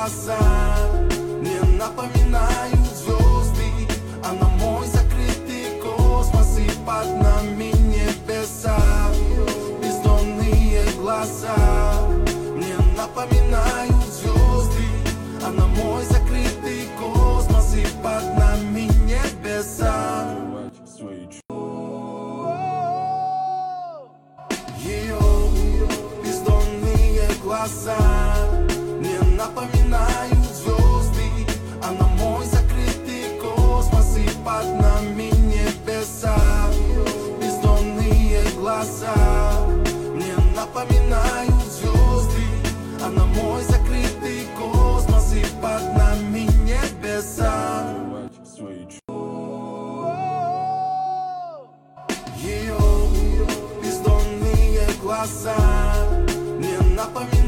глаза мне напоминают звезды, а на мой закрытый космос и под нами небеса. Бездонные глаза мне напоминают звезды, а на мой закрытый космос и под нами небеса. Ее бездонные глаза мне напоминают звезды, а на мой закрытый космос и под нами небеса. Бездонные глаза мне напоминают звезды, а на мой закрытый космос и под нами небеса. Ее бездонные глаза мне напоминают